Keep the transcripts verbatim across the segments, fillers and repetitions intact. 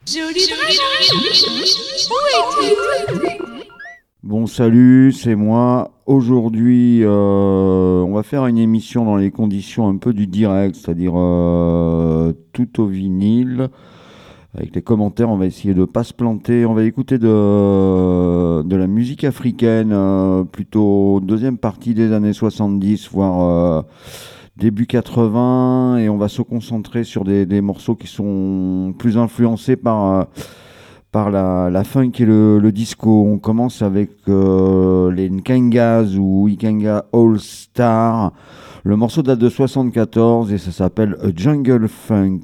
Joli dragon, où es-tu? Bon salut, c'est moi. Aujourd'hui, euh, on va faire une émission dans les conditions un peu du direct, c'est-à-dire euh, tout au vinyle. Avec les commentaires, on va essayer de ne pas se planter. On va écouter de, de la musique africaine, euh, plutôt deuxième partie des années soixante-dix, voire euh, début quatre-vingts. Et on va se concentrer sur des, des morceaux qui sont plus influencés par... Euh, par la, la funk et le, le disco. On commence avec euh, les Nkangas ou Ikanga All Star. Le morceau date de soixante-quatorze et ça s'appelle A Jungle Funk.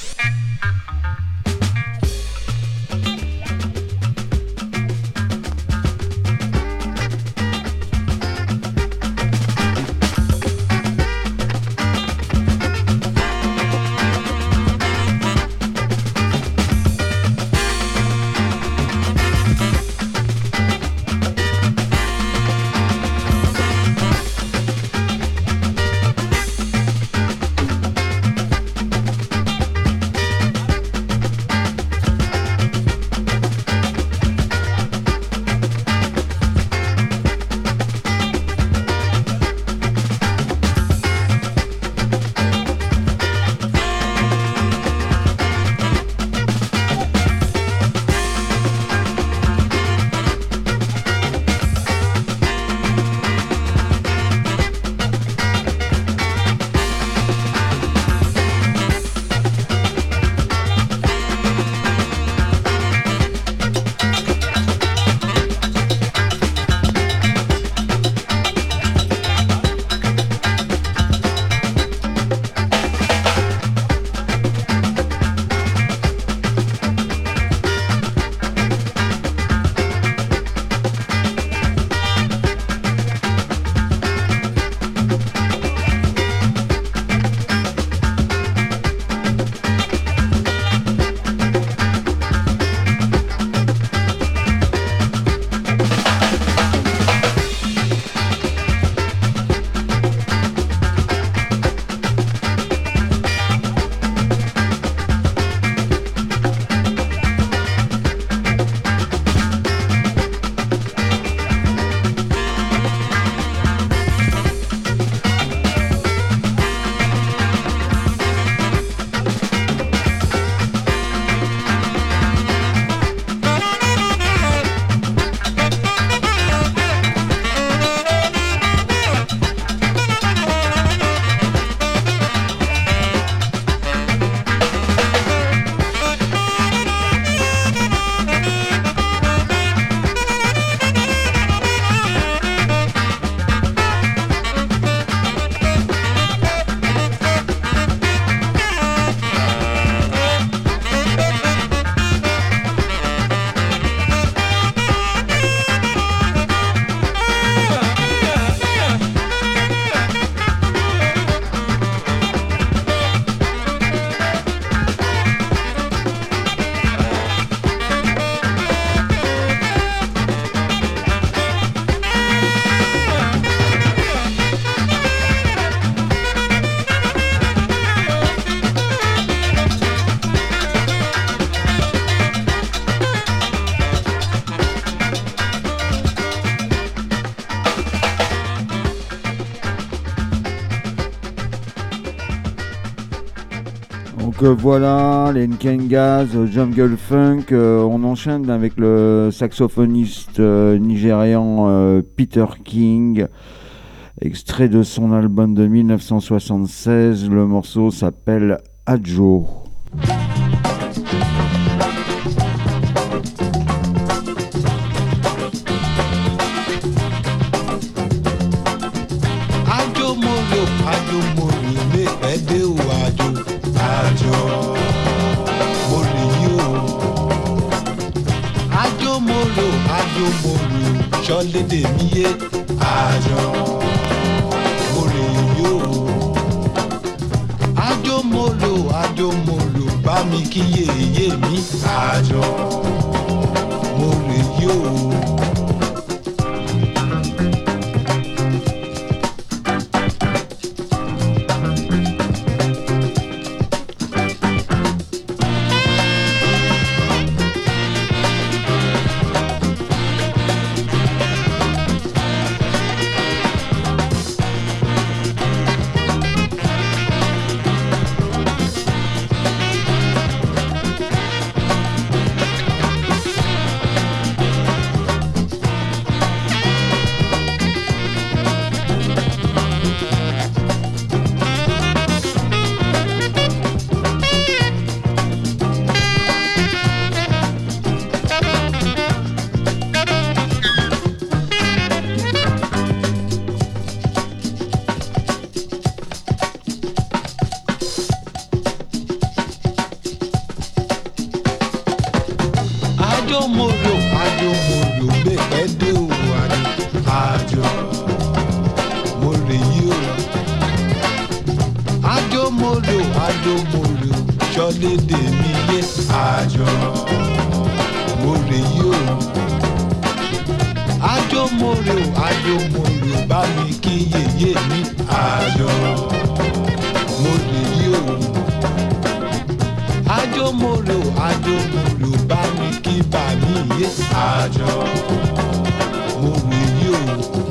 Donc euh, voilà, les Nkangas, Jungle Funk. Euh, on enchaîne avec le saxophoniste euh, nigérian euh, Peter King, extrait de son album de dix-neuf cent soixante-seize. Le morceau s'appelle Adjo. Lédè mi yé àjọ mòlè yó àjọ mòlò àjọ mòlò bá mi kí yéyé mi àjọ mòlè yó. Ajo moro, ajo moro, bẹ́ẹ̀ dé o, ajo, ajo, mo rè yí o. Ajo moro, ajo moro, ṣọlédè mi yé, ajo, mo rè yí o. Ajo moro, ajo moro, bá mi kí yèyé mi, ajo, mo rè yí o. Ajo moro, ajo moro, bá mi kí bà mí yé, ajo, mo rè yí o.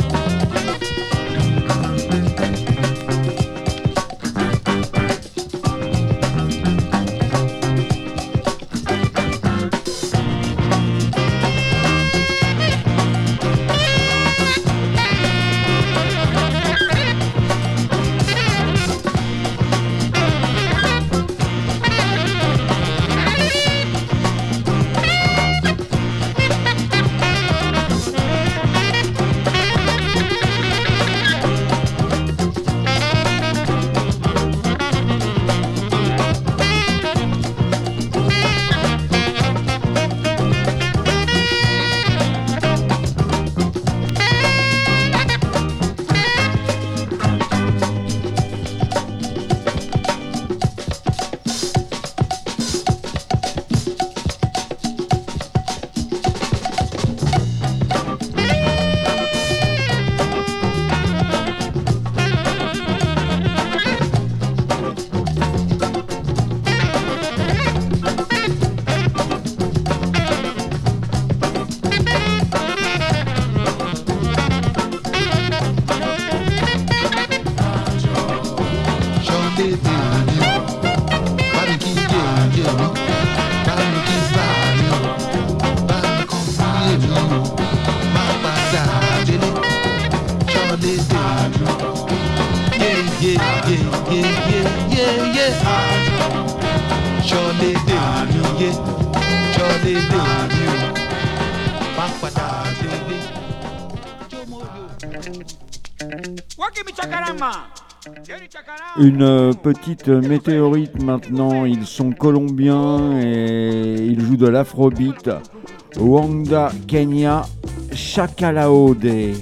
Une petite météorite maintenant, ils sont colombiens et ils jouent de l'afrobeat. Wanda, Kenya, Chakalaode.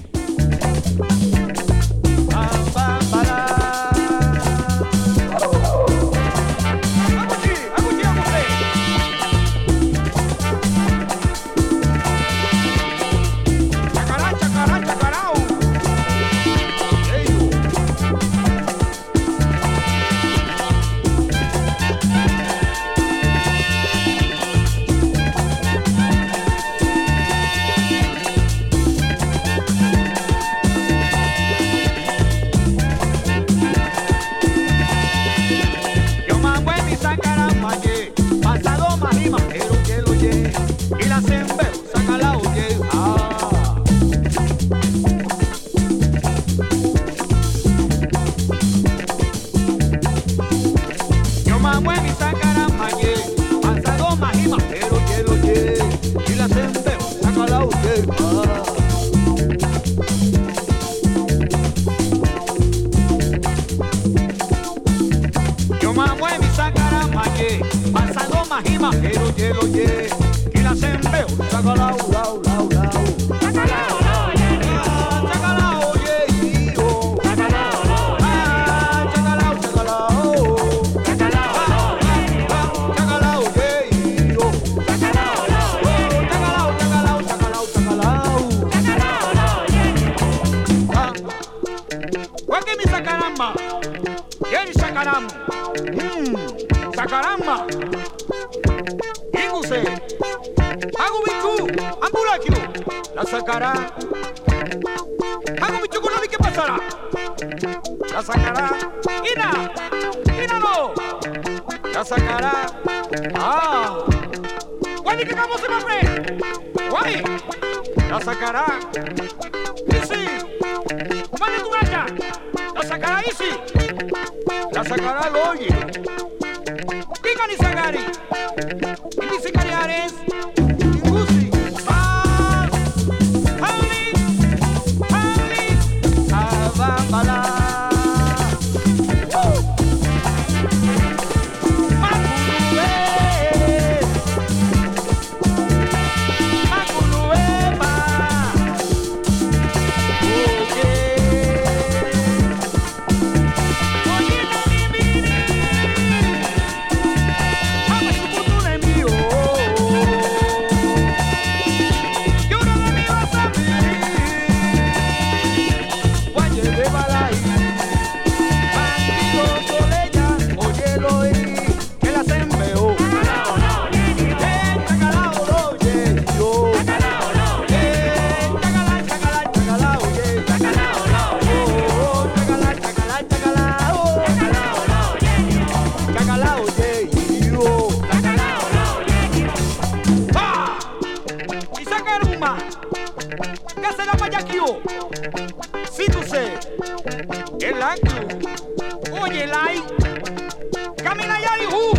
Guayaquil. Si tú sé, el acto. Oye, lai. Camina ya, hijo.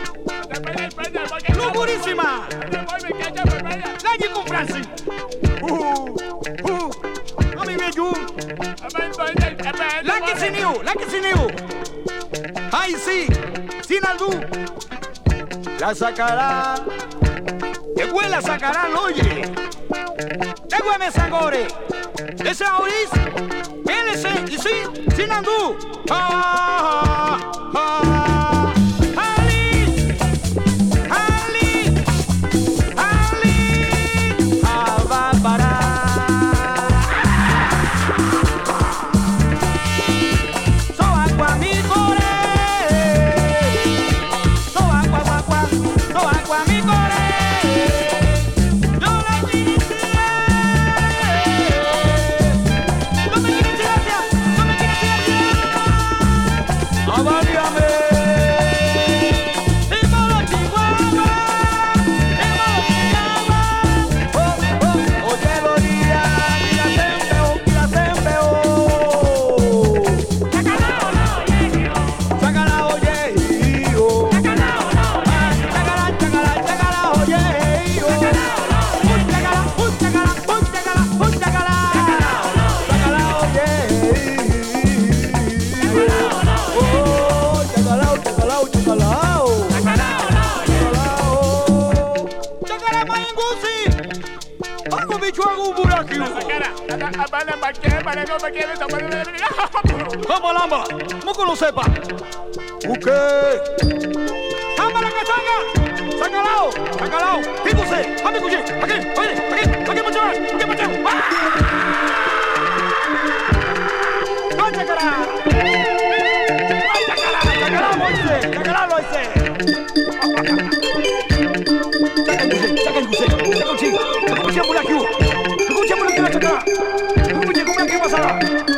Lugurísima. La G con Francis. Uh, uh. A mi bello. La que se nió, la que se nió. Ay, sí. Sin aldú. La sacará. De huela sacarán, oye. De hueme sangore. Ese Auris. L C y sí, sin andú. Ah, ah, ah. Ali. Ali. Ali. Ababara. So agua mi core. So agua, agua, agua. So agua mi core. Vamos, lamba, moco lo sepa. ¿Ok? ¡Ámala, cachanga! ¡Sacalao! ¡Sacalao! ¡Píndose! ¡Ame, cuchillo! ¡Aquí! ¡Aquí! ¡Aquí! ¡Aquí, macho! ¡Aquí, macho! ¡Ah! ¡Ay, chacará! ¡Ay, chacará! ¡Chacará, Moise! ¡Chacará, Moise! ¡Chaca, Moise! ¡Chaca, Moise! ¡Chaca, Moise! ¡Escucha por aquí! ¡Escucha por aquí la chacará! ¡Escucha, come aquí pasará!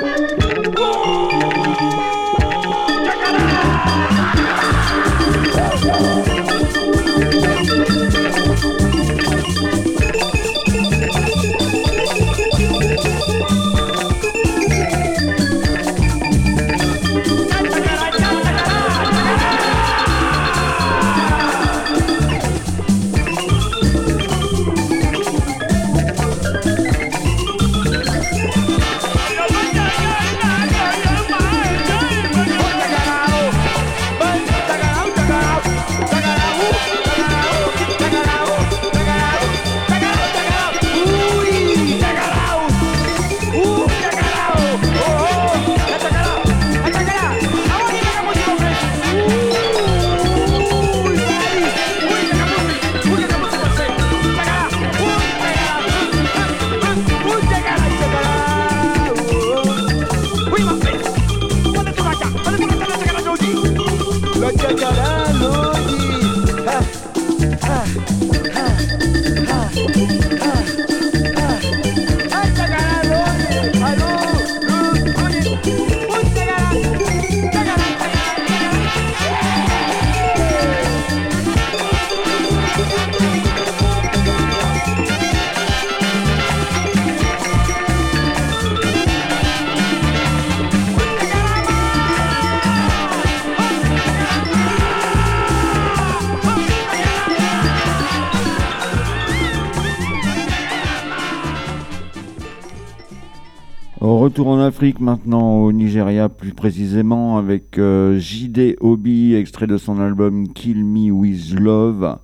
Retour en Afrique maintenant, au Nigeria plus précisément, avec euh, J D Obi, extrait de son album Kill Me With Love.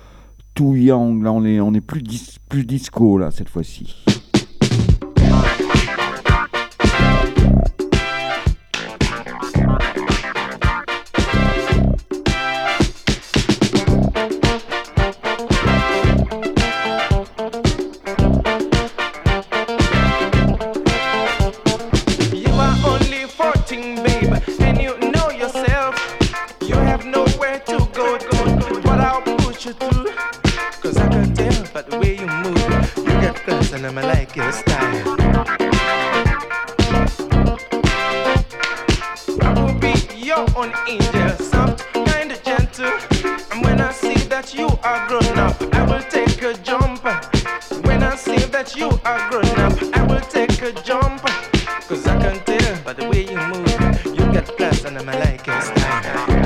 Tout young, là on est, on est plus, dis, plus disco là cette fois-ci. You are grown up, I will take cause I can tell by the way you move. You got class and I'm like your style.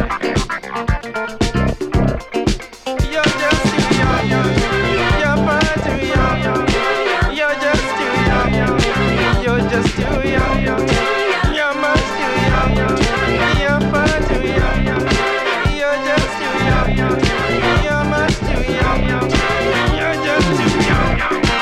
You're just too young, you're far too young. You're just too young, you're just too young. You're much too young, you're far too young. You're just too young, you're much too young. You're just too young.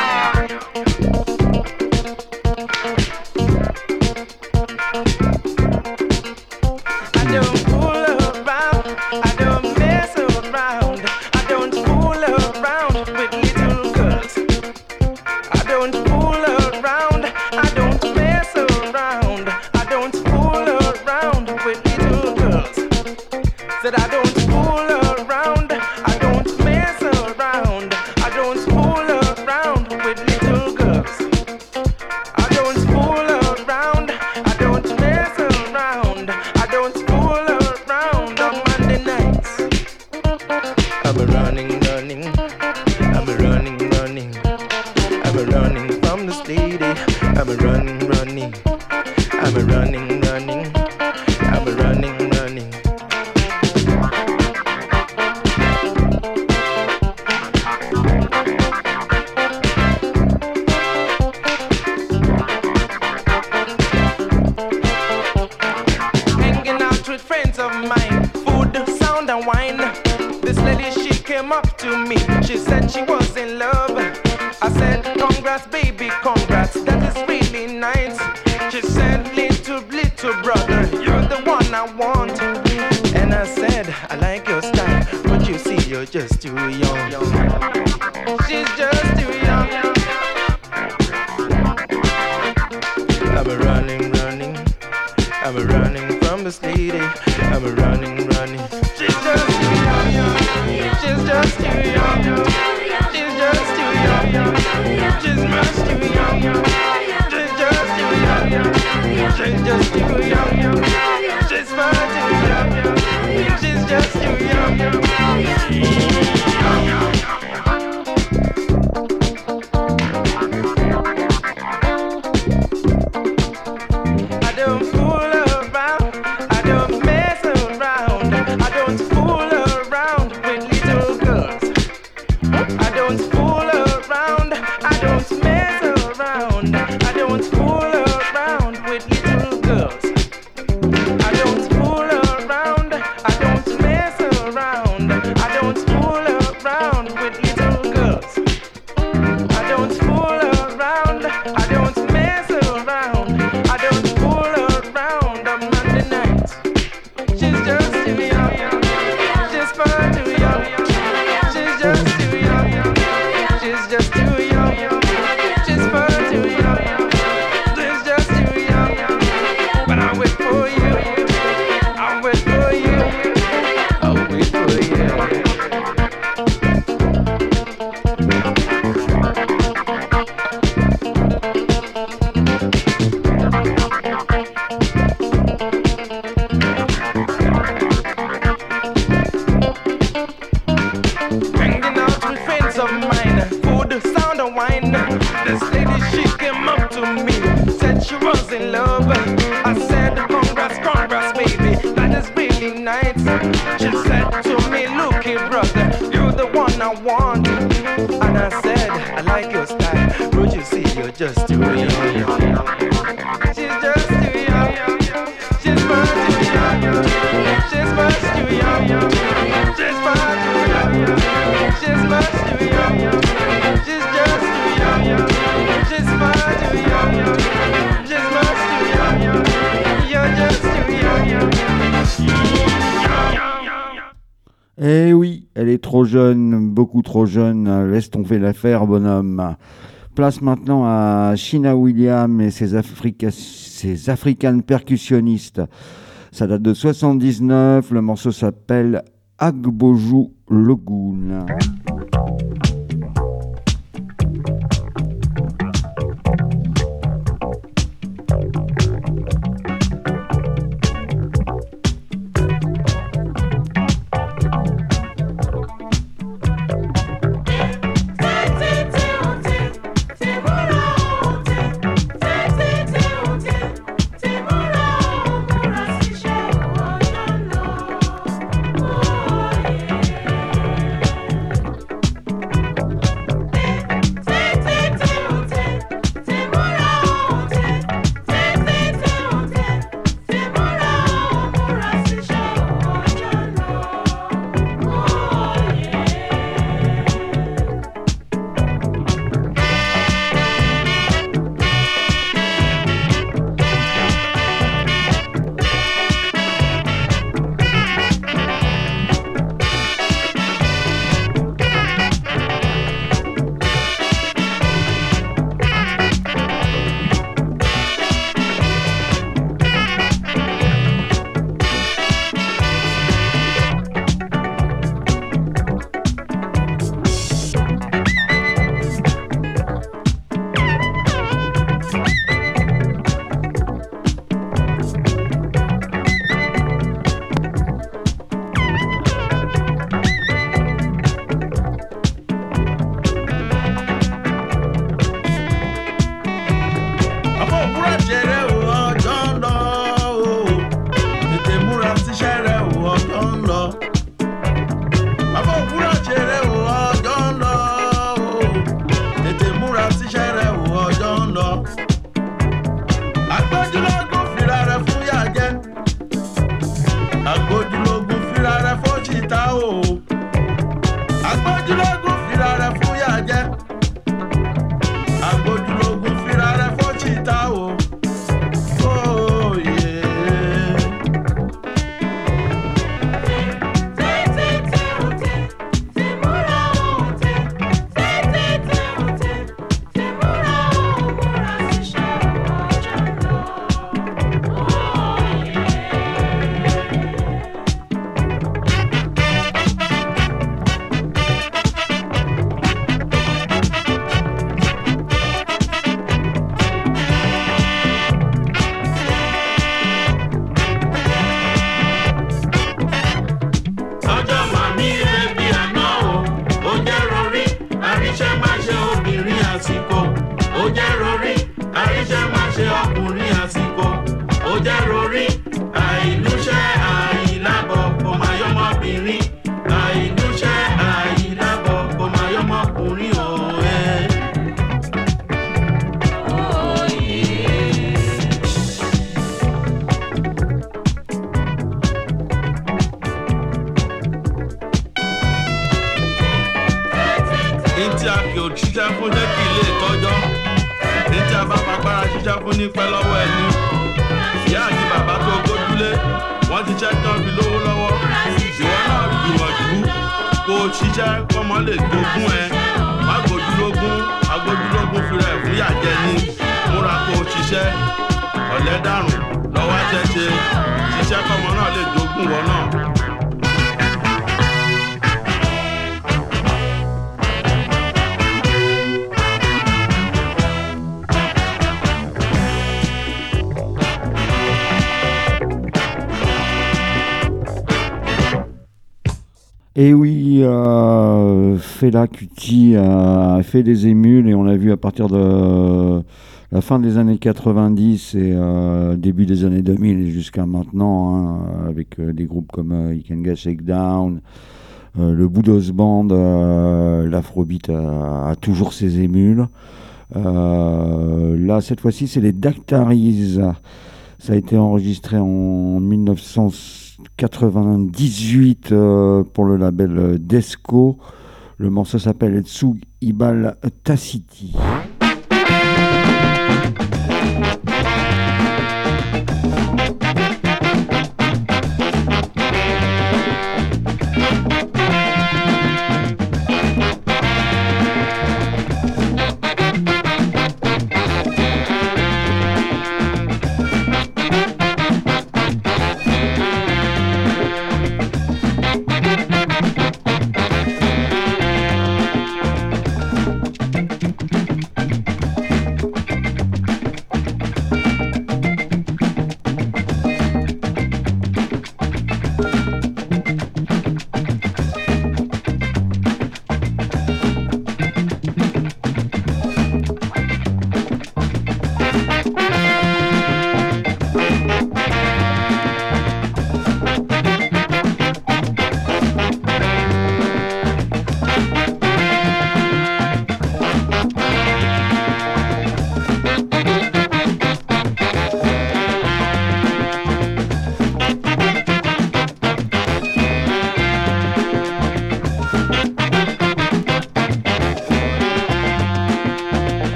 I don't fool around, I don't mess around. I don't fool around with little girls. I don't fool around, I don't mess around. I don't fool around with little girls. Said I don't fool around, I don't mess around. I don't fool around with little girls. I don't fool around, I don't mess around. I don't fool around on Monday nights. I'm running, running, I'm running, running. I'm running from this lady. I'm running, running. I'm running, running. I'm running, running. Hanging out with friends of mine, food, sound and wine. This lady, she came up to me. She said she was in love. I said, congrats, baby, congrats. That is really nice. She said, little, little brother, you're the one I want. And I said, I like your style, but you see, you're just too young. She's just too young. I'm running, running. I'm running from this lady. I'm running, running. She's just too young. She's just too young. She's just too young. She's much too young. She's just too young. She's just too young. She's far too young. She's just too young. I don't fool around, I don't mess around. I don't fool around with little girls. I don't fool around, I don't mess around. I don't fool around with little girls. I don't fool around, I don't mess around. I don't fool around with little girls. I don't fool around, I don't mess around. I don't fool around on Monday nights. She's just too young, she's far too young. She's just too young, she's just too young. She's far too young, she's just too young. But I'll wait for you, I'll wait for you, I'll wait for you. Hanging out with friends of mine, food, sound and wine. This lady, she came up to me, said she was in love. I said, congrats, congrats, baby, that is really nice. She said to me, look here, brother, you're the one I want. And I said, I like your style, but you see, you're just too young. She's just too young. She's far too young. She's much too young. She's far too young. She's much too young. She's just too young. She's far too young. She's much too young. You're just too young. Eh oui, elle est trop jeune, beaucoup trop jeune. Laisse tomber l'affaire, bonhomme. Place maintenant à Sheena Williams et ses, Africa... ses African percussionnistes. Ça date de soixante-dix-neuf. Le morceau s'appelle Agboju Logun. Take àsìkò ó jẹ́ rorí àríṣẹ́ máa ṣe ọkùnrin àsìkò ó jẹ́ rorí àìlúṣẹ́ àìlábọ̀ kò máa yọmọbìnrin àìlúṣẹ́ àìlábọ̀ kò máa yọmọkùnrin òwe. Ntí a kì ò ṣiṣẹ́ fún jẹ́ kí ilé ìtọ́jọ́. Ntí a bá fagbára ṣiṣẹ́ fún ní pẹ́ lọ́wọ́ ẹni. Ìyá àti bàbá tó gbójúlé, wọ́n ti ṣẹ́ tán fi lówó lọ́wọ́. Ìwọ náà gbìyànjú kó o ṣiṣẹ́ kọ́mọ lè gbógun ẹ. Má gbójúlógún, agbójúlógún fi rẹ̀ fún yàjẹ́ ní. Múra kó o ṣiṣẹ́, ọ̀lẹ dàrún lọ́wọ́ ṣẹ́ṣe. Ṣiṣẹ́ kọ́mọ náà lè jogún wọ náà. Et oui, euh, Fela Kuti a fait des émules et on l'a vu à partir de la fin des années quatre-vingt-dix et euh, début des années deux mille et jusqu'à maintenant, hein, avec euh, des groupes comme euh, Ikenga Shakedown, euh, le Boudos Band, euh, l'Afrobeat a, a toujours ses émules. Euh, là, cette fois-ci, c'est les Dactaries. Ça a été enregistré en mille neuf cent quatre-vingt-dix-huit euh, pour le label Desco. Le morceau s'appelle Tsug Ibal Taciti.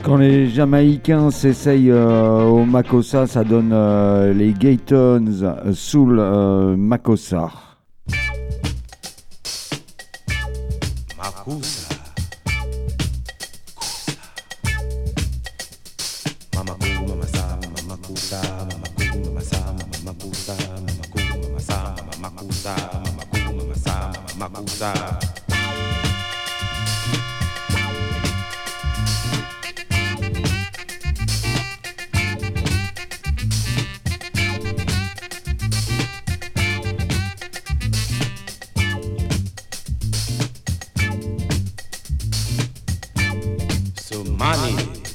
Quand les Jamaïcains s'essayent euh, au Makossa, ça donne euh, les Gaytons euh, Soul euh, Makossa. Makusa. Mama ku mama sa mama kusa mama ku mama sa mama kusa mama ku mama sa mama kusa mama ku mama sa mama kusa. Money.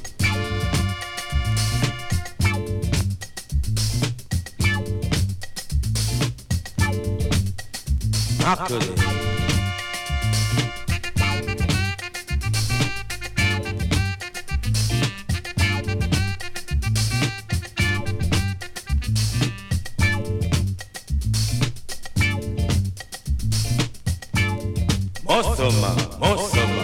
Broccoli. Mosoma, Mosoma.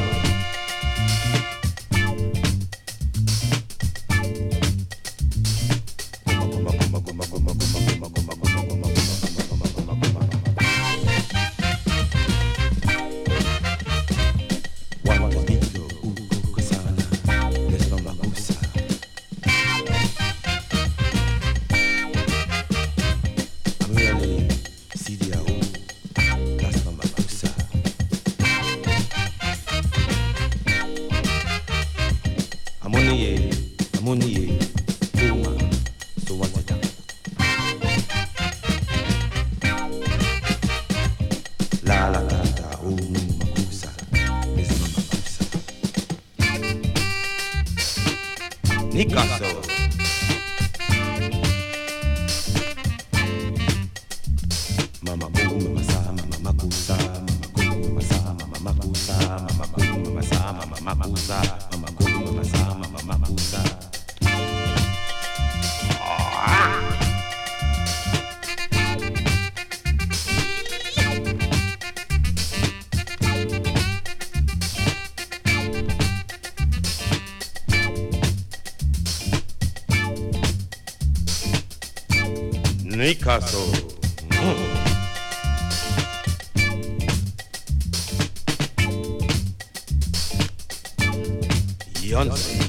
Nicasso. Mama ku mama sa mama makusa mama ku mama sa mama makusa mama ku mama sa mama makusa mama ku mama sa mama makusa. Nicasso. Mm. Yonsei.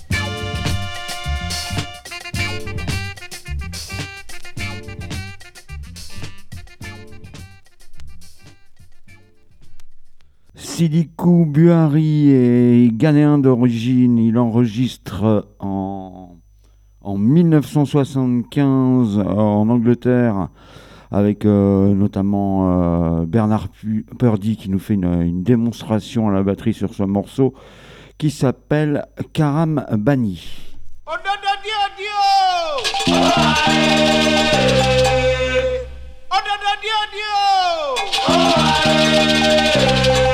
Sidikou Buhari est ghanéen d'origine. Il enregistre en, en mille neuf cent soixante-quinze en Angleterre avec euh, notamment euh, Bernard Purdy qui nous fait une, une démonstration à la batterie sur ce morceau qui s'appelle Karam Bani. Oh, Dio, Dio, Dio. Oh, Dio, Dio, Dio.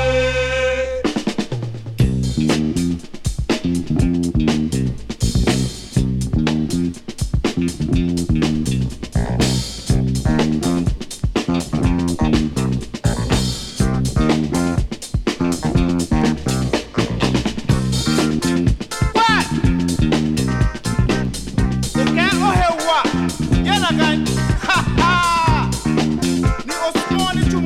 Ni Osmani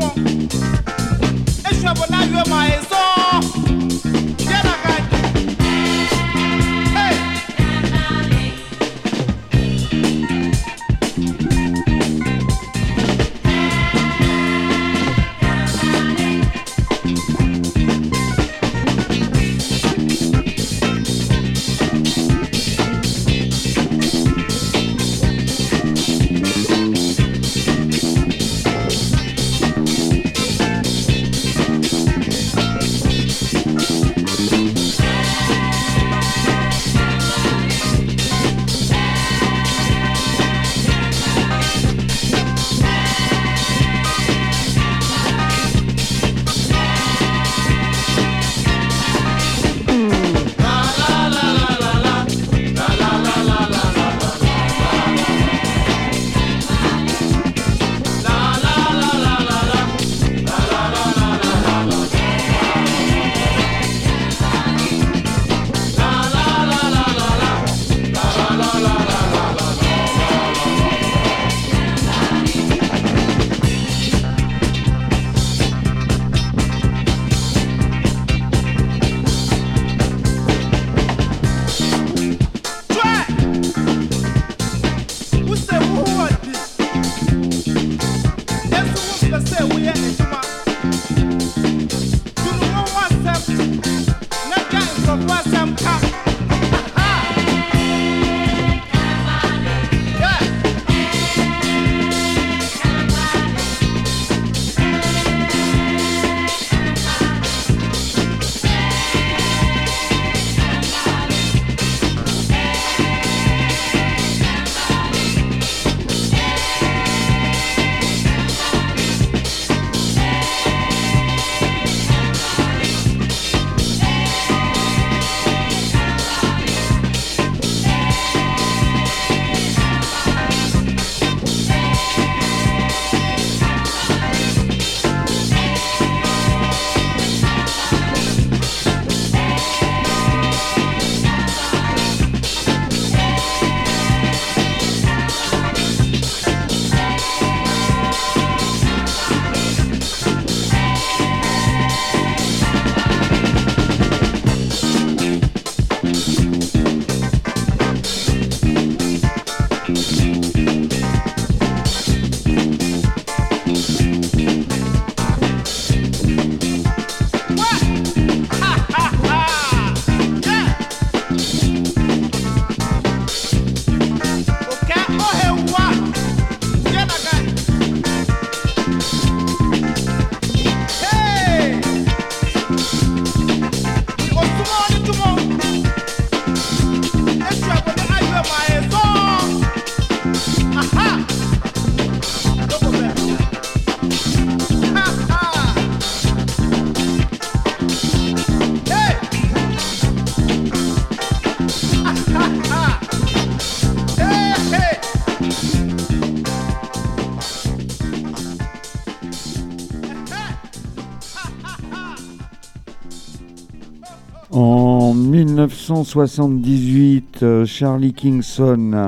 En mille neuf cent soixante-dix-huit, euh, Charlie Kingston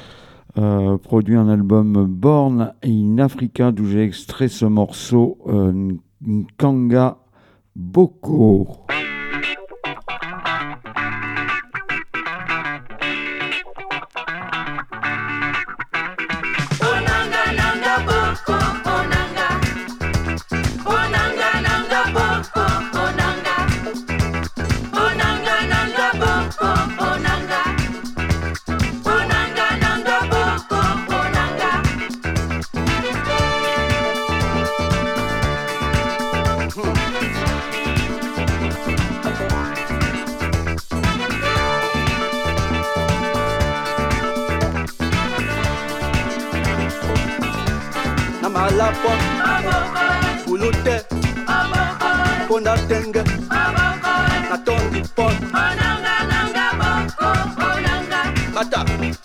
euh, produit un album Born in Africa, d'où j'ai extrait ce morceau euh, Nkanga Boko. Ulute, Ponda Tenge, Natondi Pon, Bata,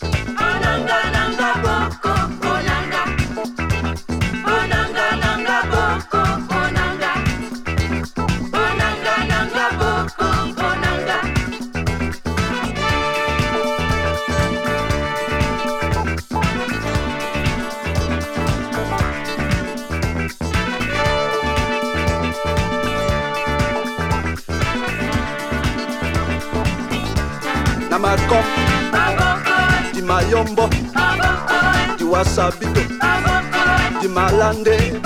Namakop, Di Mayombo, Di Wasabito, Di Malande,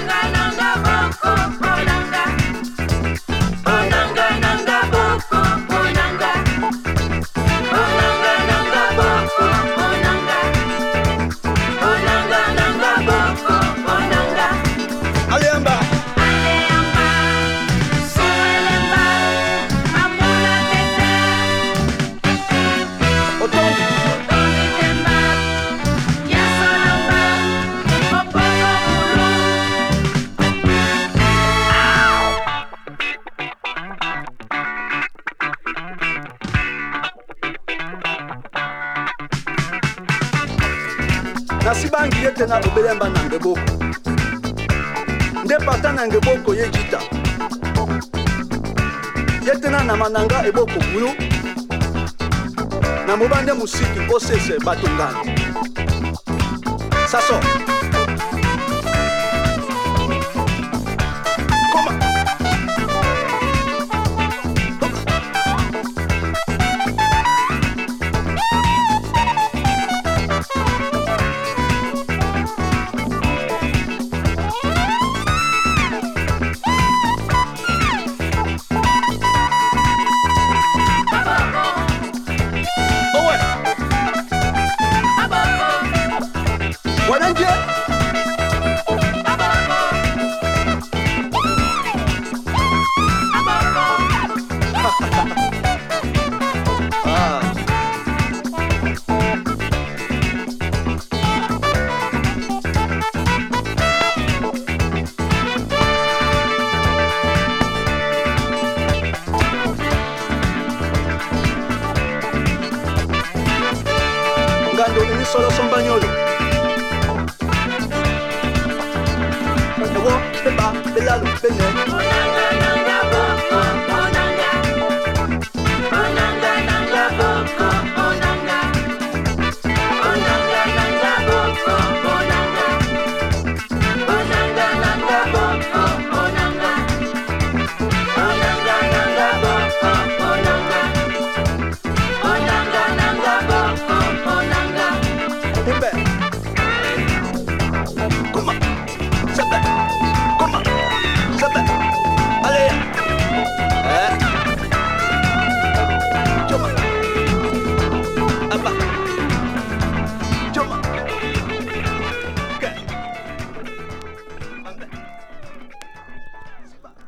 Nasibangi yete na obelemba na ngeboko nde pata na ngeboko ye jita yete na namananga eboko bulu na mobande musiki osese batungani saso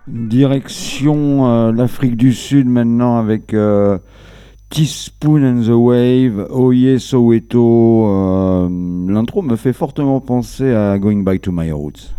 Direction euh, l'Afrique du Sud maintenant avec euh, Teaspoon and the Wave, Oye Soweto. Euh, l'intro me fait fortement penser à Going Back to My Roots.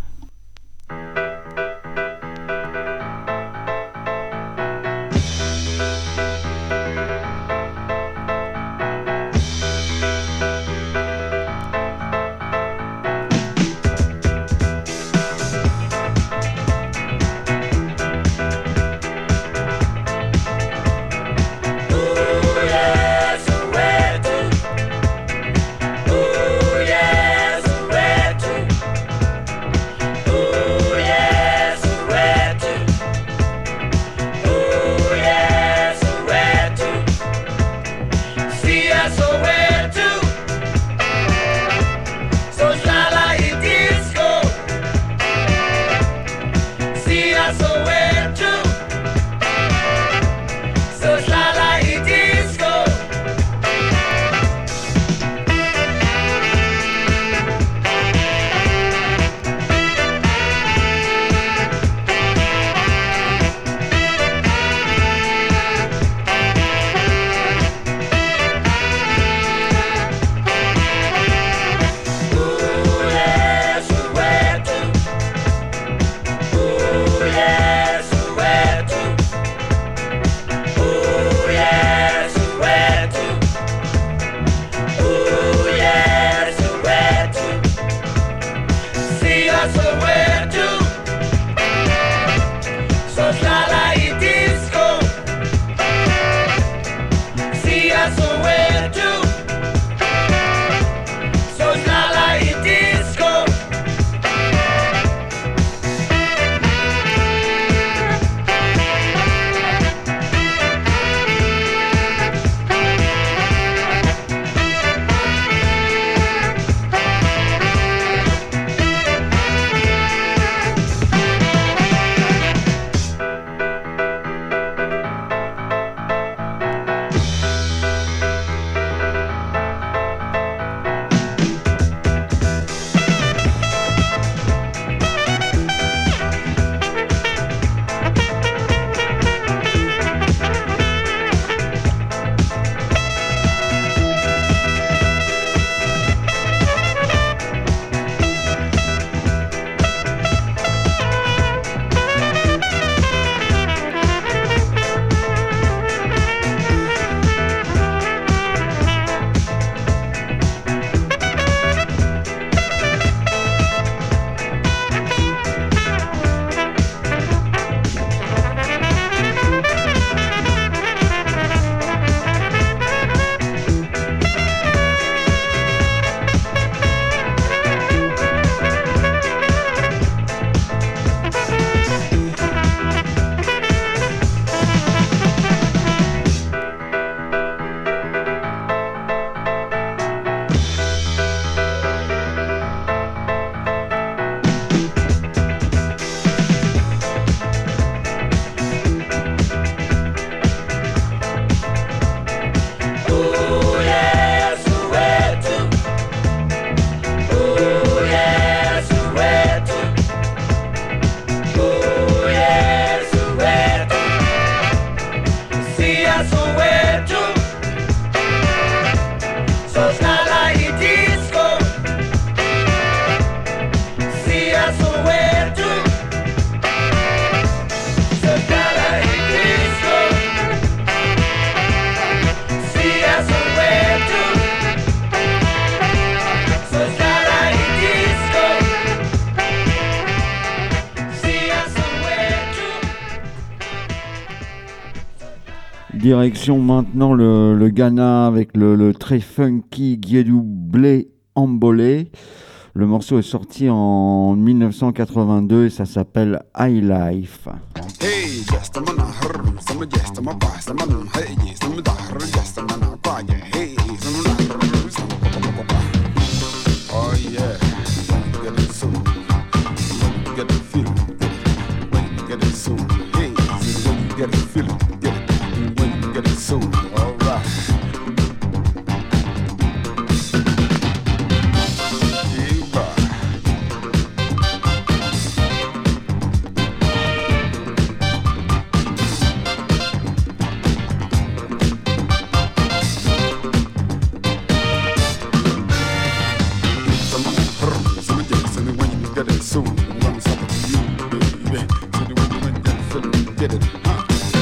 Direction maintenant le, le Ghana avec le, le très funky Guédou Blé Ambolé. Le morceau est sorti en mille neuf cent quatre-vingt-deux et ça s'appelle High Life. Hey, just a man, some just a man, some man, hey, some just a man, hey, some oh yeah, get it soon, get it feeling, get it soon, hey, get it feeling, get it, get it soon, all right. feeling, get it, huh?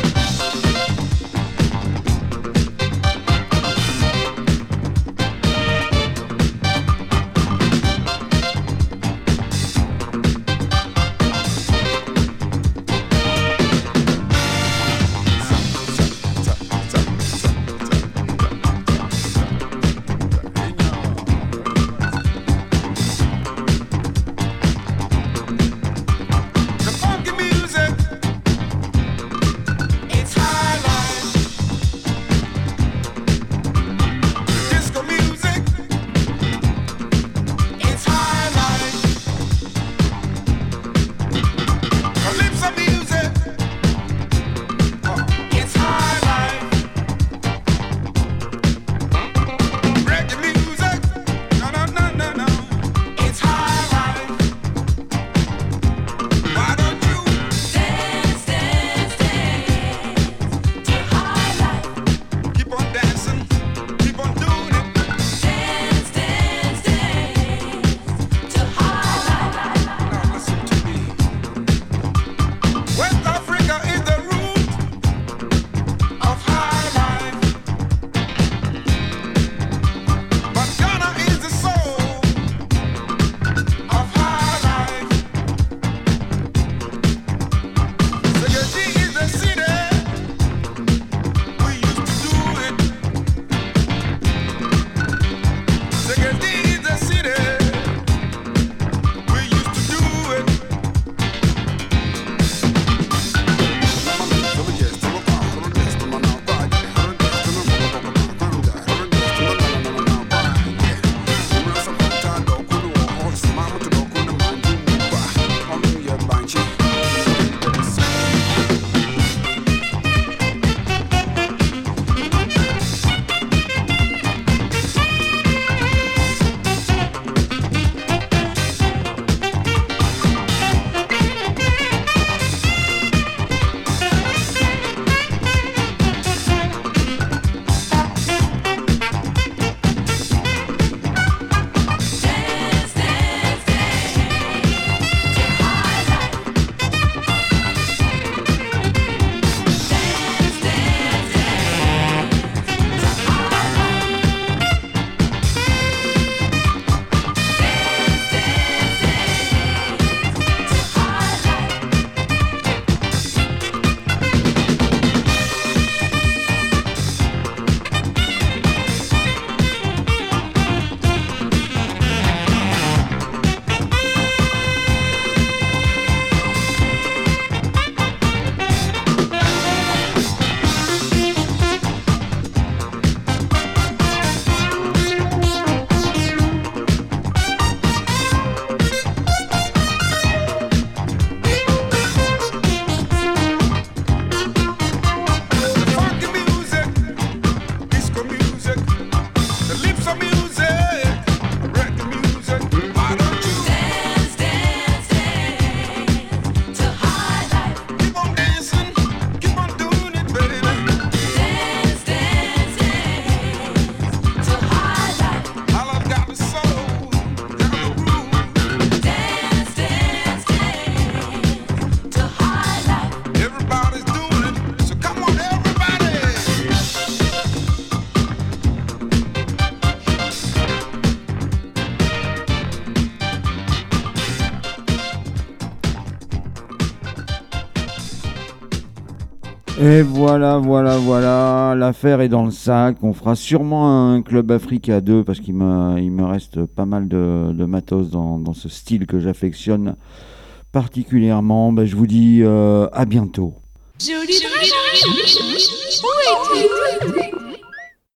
Et voilà, voilà, voilà, l'affaire est dans le sac. On fera sûrement un Club Africa deux parce qu'il me, il me reste pas mal de, de matos dans, dans ce style que j'affectionne particulièrement. Ben, je vous dis euh, à bientôt. Joli dragon.